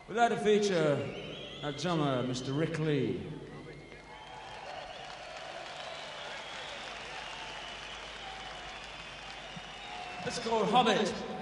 Without a feature, our drummer, Mr. Rick Lee. It's called Hobbit.